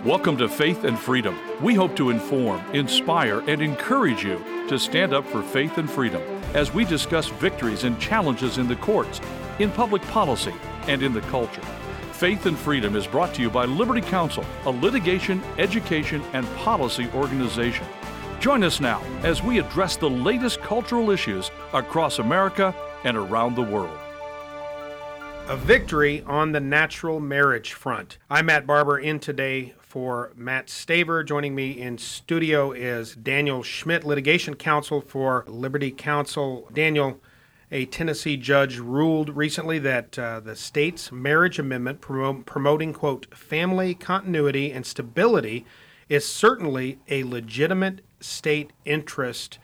Welcome to Faith and Freedom. We hope to inform, inspire, and encourage you to stand up for faith and freedom as we discuss victories and challenges in the courts, in public policy, and in the culture. Faith and Freedom is brought to you by Liberty Counsel, a litigation, education, and policy organization. Join us now as we address the latest cultural issues across America and around the world. A victory on the natural marriage front. I'm Matt Barber, in today for Matt Staver. Joining me in studio is Daniel Schmidt, litigation counsel for Liberty Counsel. Daniel, a Tennessee judge ruled recently that the state's marriage amendment promoting, quote, family continuity and stability is certainly a legitimate state interest.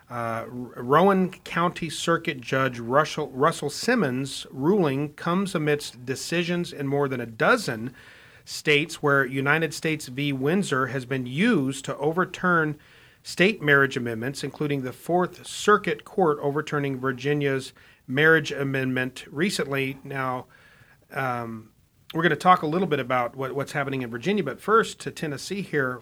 Rowan County Circuit Judge Russell Simmons' ruling comes amidst decisions in more than a dozen states where United States v. Windsor has been used to overturn state marriage amendments, including the Fourth Circuit Court overturning Virginia's marriage amendment recently. Now, we're going to talk a little bit about what's happening in Virginia, but first to Tennessee here.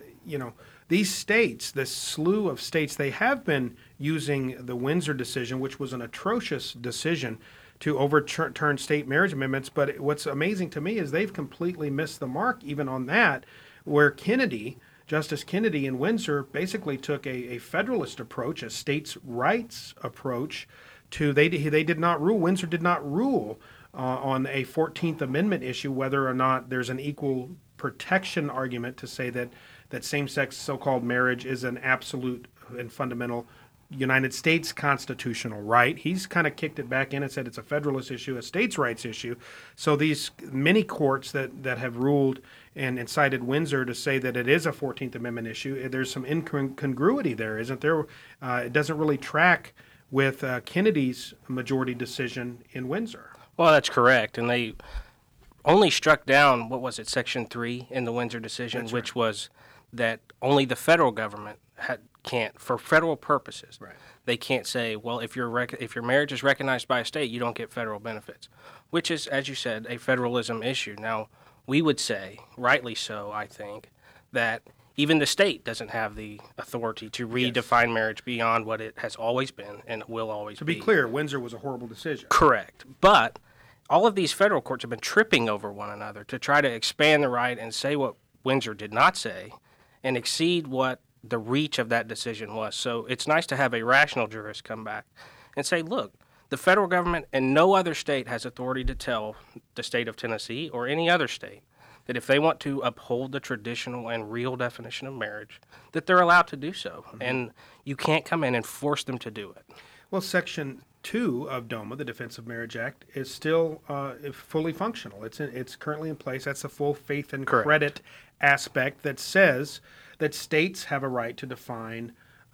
These states, this slew of states, they have been using the Windsor decision, which was an atrocious decision, to overturn state marriage amendments. But what's amazing to me is they've completely missed the mark even on that, where Justice Kennedy in Windsor basically took a federalist approach, a states' rights approach to, they did not rule, Windsor did not rule on a 14th Amendment issue, whether or not there's an equal protection argument to say that same-sex so-called marriage is an absolute and fundamental United States constitutional right. He's kind of kicked it back in and said it's a federalist issue, a states' rights issue. So these many courts that have ruled and cited Windsor to say that it is a 14th Amendment issue, there's some incongruity there, isn't there? It doesn't really track with Kennedy's majority decision in Windsor. Well, that's correct. And they only struck down, Section 3 in the Windsor decision, That's which right. was that only the federal government can't, for federal purposes, Right. They can't say, well, if your marriage is recognized by a state, you don't get federal benefits, which is, as you said, a federalism issue. Now, we would say, rightly so, I think, that even the state doesn't have the authority to redefine marriage beyond what it has always been and will always be. To be clear, Windsor was a horrible decision. Correct. But all of these federal courts have been tripping over one another to try to expand the right and say what Windsor did not say and exceed what the reach of that decision was. So it's nice to have a rational jurist come back and say, look, the federal government and no other state has authority to tell the state of Tennessee or any other state that if they want to uphold the traditional and real definition of marriage, that they're allowed to do so. Mm-hmm. And you can't come in and force them to do it. Well, Section 2 of DOMA, the Defense of Marriage Act, is still fully functional. It's currently in place. That's the full faith and Correct. Credit aspect that says that states have a right to define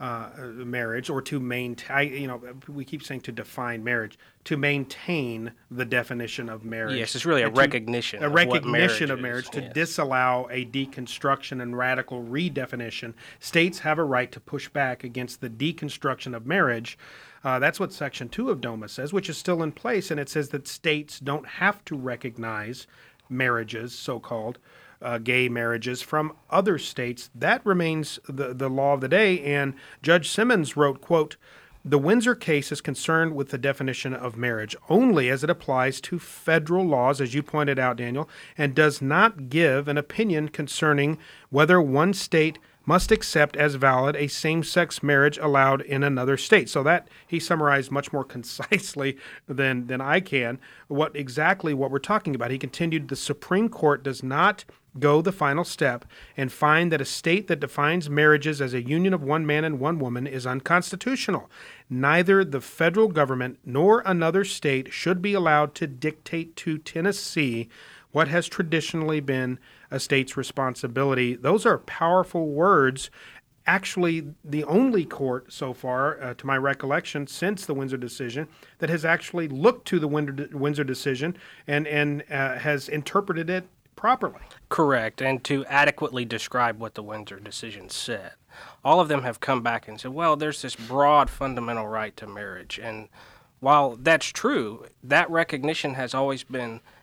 marriage or to maintain, we keep saying to define marriage, to maintain the definition of marriage. Yes, it's really a recognition of what marriage is. to Yes. disallow a deconstruction and radical redefinition. States have a right to push back against the deconstruction of marriage. That's what Section 2 of DOMA says, which is still in place, and it says that states don't have to recognize marriages, so-called gay marriages, from other states. That remains the law of the day, and Judge Simmons wrote, quote, "The Windsor case is concerned with the definition of marriage only as it applies to federal laws," as you pointed out, Daniel, "and does not give an opinion concerning whether one state must accept as valid a same-sex marriage allowed in another state." So that he summarized much more concisely than I can what we're talking about. He continued, "The Supreme Court does not go the final step and find that a state that defines marriages as a union of one man and one woman is unconstitutional. Neither the federal government nor another state should be allowed to dictate to Tennessee what has traditionally been a state's responsibility." Those are powerful words. Actually, the only court so far, to my recollection, since the Windsor decision, that has actually looked to the Windsor decision and has interpreted it properly. Correct, and to adequately describe what the Windsor decision said. All of them have come back and said, well, there's this broad fundamental right to marriage, and while that's true, that recognition has always been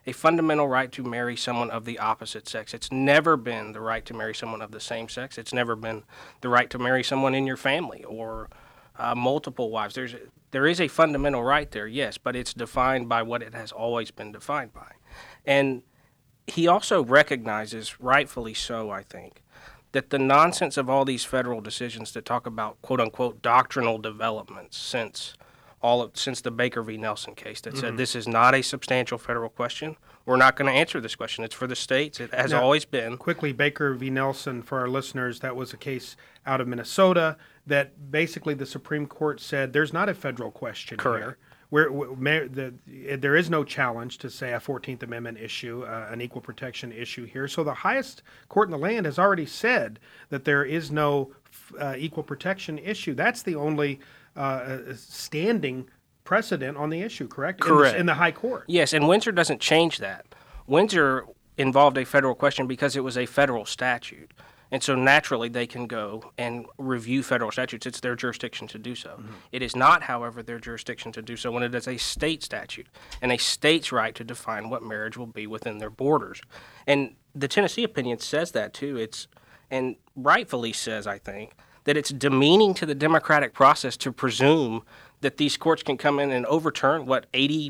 a fundamental right to marry someone of the opposite sex. It's never been the right to marry someone of the same sex. It's never been the right to marry someone in your family or multiple wives. There is a fundamental right there, yes, but it's defined by what it has always been defined by. And he also recognizes, rightfully so, I think, that the nonsense of all these federal decisions that talk about quote-unquote doctrinal developments since the Baker v. Nelson case that said this is not a substantial federal question. We're not going to answer this question. It's for the states. It has always been. Quickly, Baker v. Nelson, for our listeners, that was a case out of Minnesota that basically the Supreme Court said there's not a federal question Correct. here. There is no challenge to, say, a 14th Amendment issue, an equal protection issue here. So the highest court in the land has already said that there is no equal protection issue. That's the only standing precedent on the issue, correct? Correct. In the high court. Yes, and Windsor doesn't change that. Windsor involved a federal question because it was a federal statute. And so naturally they can go and review federal statutes. It's their jurisdiction to do so. Mm-hmm. It is not, however, their jurisdiction to do so when it is a state statute and a state's right to define what marriage will be within their borders. And the Tennessee opinion says that too. And rightfully says, I think, that it's demeaning to the democratic process to presume that these courts can come in and overturn what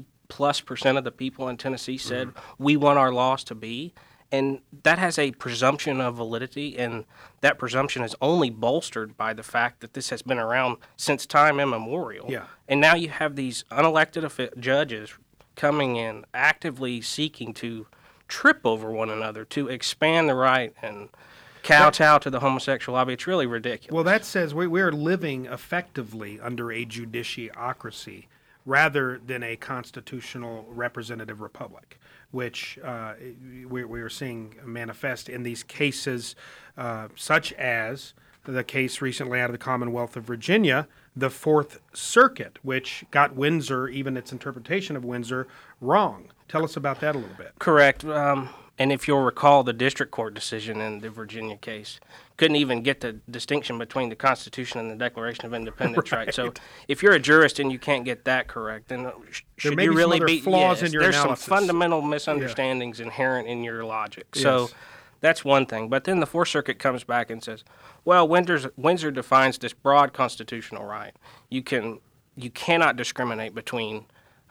80+% of the people in Tennessee said we want our laws to be. And that has a presumption of validity, and that presumption is only bolstered by the fact that this has been around since time immemorial. Yeah. And now you have these unelected judges coming in, actively seeking to trip over one another, to expand the right and kowtow to the homosexual lobby. It's really ridiculous. Well, that says we're living effectively under a judiciocracy rather than a constitutional representative republic, which we are seeing manifest in these cases, such as the case recently out of the Commonwealth of Virginia, the Fourth Circuit, which got Windsor, even its interpretation of Windsor, wrong. Tell us about that a little bit. Correct. And if you'll recall, the district court decision in the Virginia case couldn't even get the distinction between the Constitution and the Declaration of Independence, right? So if you're a jurist and you can't get that correct, then should you really be flaws in your there's analysis. Some fundamental misunderstandings inherent in your logic. Yes. So that's one thing. But then the Fourth Circuit comes back and says, well, Windsor defines this broad constitutional right. You cannot discriminate between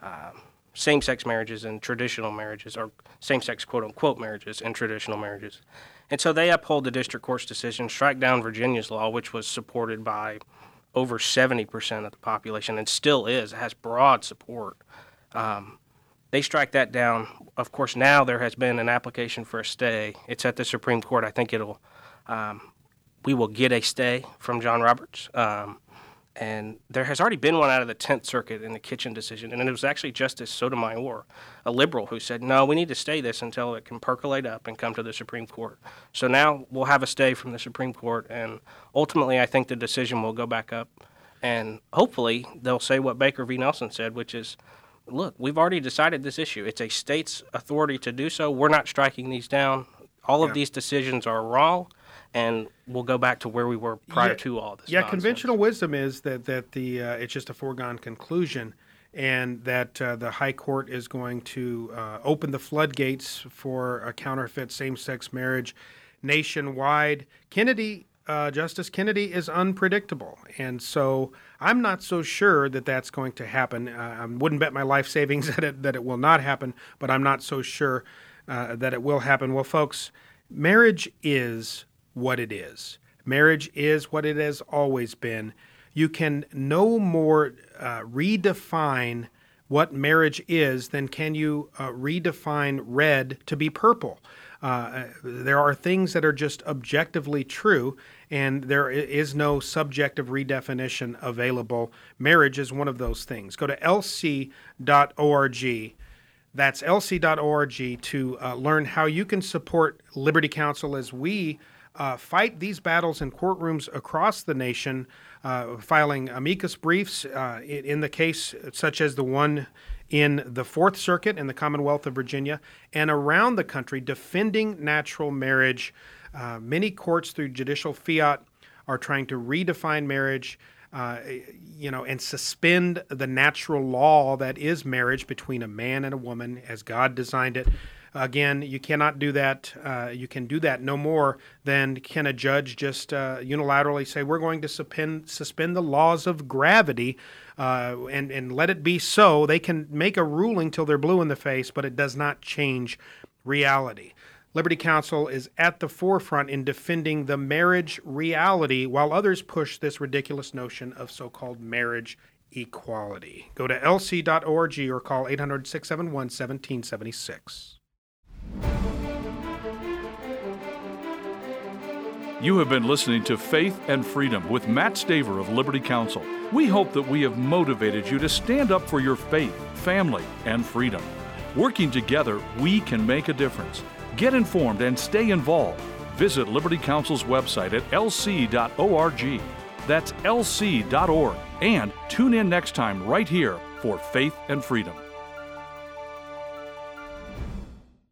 same-sex marriages and traditional marriages, or same-sex quote-unquote marriages and traditional marriages. And so they uphold the district court's decision, strike down Virginia's law, which was supported by over 70% of the population and still has broad support. They strike that down. Of course, now there has been an application for a stay. It's at the Supreme Court. I think we will get a stay from John Roberts. And there has already been one out of the 10th Circuit in the Kitchen decision, and it was actually Justice Sotomayor, a liberal, who said, no, we need to stay this until it can percolate up and come to the Supreme Court. So now we'll have a stay from the Supreme Court, and ultimately I think the decision will go back up, and hopefully they'll say what Baker v. Nelson said, which is, look, we've already decided this issue. It's a state's authority to do so. We're not striking these down. All of these decisions are wrong, and we'll go back to where we were prior to all this. Yeah, nonsense. Conventional wisdom is that it's just a foregone conclusion, and that the High Court is going to open the floodgates for a counterfeit same-sex marriage nationwide. Justice Kennedy is unpredictable, and so I'm not so sure that that's going to happen. I wouldn't bet my life savings that it will not happen, but I'm not so sure that it will happen. Well, folks, marriage is what it is. Marriage is what it has always been. You can no more redefine what marriage is than can you redefine red to be purple. There are things that are just objectively true, and there is no subjective redefinition available. Marriage is one of those things. Go to lc.org. That's lc.org to learn how you can support Liberty Counsel as we fight these battles in courtrooms across the nation, filing amicus briefs in the case such as the one in the Fourth Circuit in the Commonwealth of Virginia, and around the country defending natural marriage. Many courts through judicial fiat are trying to redefine marriage. and suspend the natural law that is marriage between a man and a woman as God designed it. Again, you cannot do that. You can do that no more than can a judge just unilaterally say, we're going to suspend the laws of gravity and let it be so. They can make a ruling till they're blue in the face, but it does not change reality. Liberty Counsel is at the forefront in defending the marriage reality while others push this ridiculous notion of so-called marriage equality. Go to lc.org or call 800-671-1776. You have been listening to Faith and Freedom with Matt Staver of Liberty Counsel. We hope that we have motivated you to stand up for your faith, family, and freedom. Working together, we can make a difference. Get informed and stay involved. Visit Liberty Counsel's website at lc.org. That's lc.org. And tune in next time right here for Faith and Freedom.